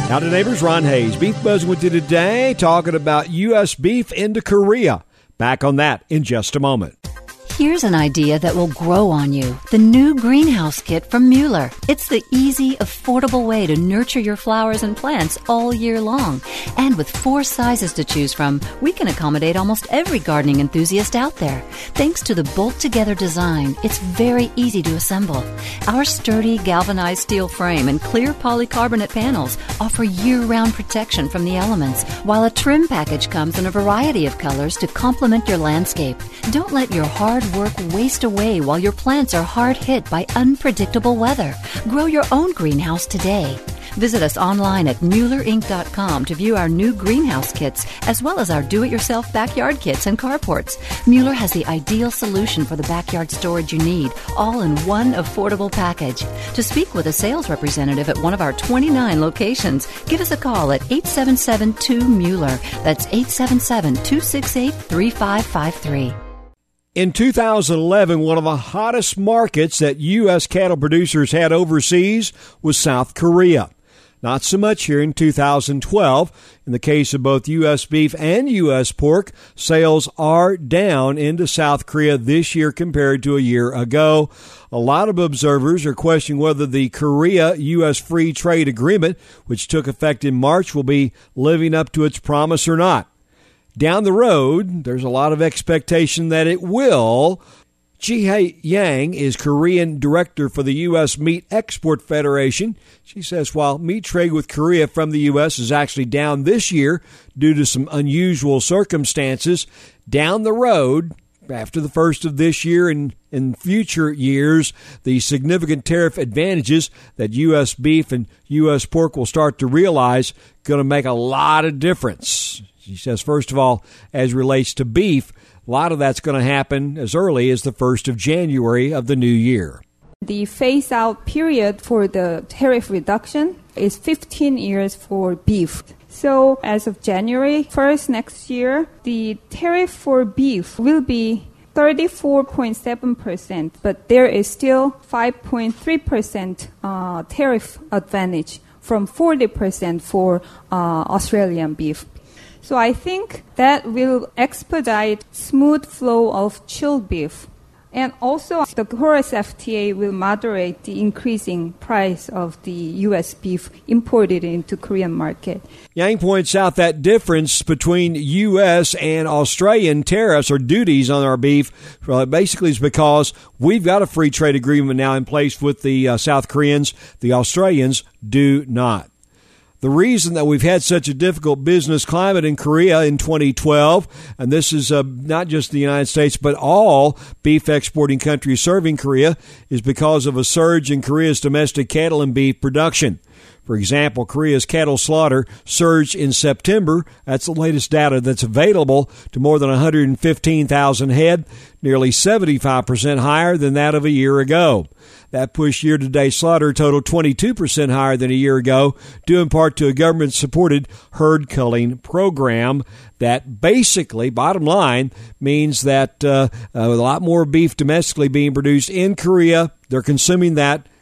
Now to Neighbors, Ron Hayes. Beef Buzz with you today, talking about U.S. beef into Korea. Back on that in just a moment. Here's an idea that will grow on you. The new greenhouse kit from Mueller. It's the easy, affordable way to nurture your flowers and plants all year long. And with 4 sizes to choose from, we can accommodate almost every gardening enthusiast out there. Thanks to the bolt-together design, it's very easy to assemble. Our sturdy galvanized steel frame and clear polycarbonate panels offer year-round protection from the elements, while a trim package comes in a variety of colors to complement your landscape. Don't let your hard work waste away while your plants are hard hit by unpredictable weather. Grow your own greenhouse today. Visit us online at MuellerInc.com to view our new greenhouse kits, as well as our do-it-yourself backyard kits and carports. Mueller has the ideal solution for the backyard storage you need, all in one affordable package. To speak with a sales representative at one of our 29 locations, give us a call at 877-2-MUELLER. That's 877-268-3553. In 2011, one of the hottest markets that U.S. cattle producers had overseas was South Korea. Not so much here in 2012. In the case of both U.S. beef and U.S. pork, sales are down into South Korea this year compared to a year ago. A lot of observers are questioning whether the Korea-U.S. Free Trade Agreement, which took effect in March, will be living up to its promise or not. Down the road, there's a lot of expectation that it will. Ji-Hae Yang is Korean director for the U.S. Meat Export Federation. She says while meat trade with Korea from the U.S. is actually down this year due to some unusual circumstances, down the road, after the first of this year and in future years, the significant tariff advantages that U.S. beef and U.S. pork will start to realize going to make a lot of difference. She says, first of all, as relates to beef, a lot of that's going to happen as early as the 1st of January of the new year. The phase-out period for the tariff reduction is 15 years for beef. So as of January 1st next year, the tariff for beef will be 34.7%, but there is still 5.3% tariff advantage from 40% for Australian beef. So I think that will expedite smooth flow of chilled beef. And also, the KORUS FTA will moderate the increasing price of the U.S. beef imported into Korean market. Yang points out that difference between U.S. and Australian tariffs or duties on our beef basically is because we've got a free trade agreement now in place with the South Koreans. The Australians do not. The reason that we've had such a difficult business climate in Korea in 2012, and this is not just the United States, but all beef exporting countries serving Korea, is because of a surge in Korea's domestic cattle and beef production. For example, Korea's cattle slaughter surged in September. That's the latest data that's available to more than 115,000 head, nearly 75% higher than that of a year ago. That pushed year-to-date slaughter total 22% higher than a year ago, due in part to a government-supported herd culling program that basically, bottom line, means that a lot more beef domestically being produced in Korea. They're consuming that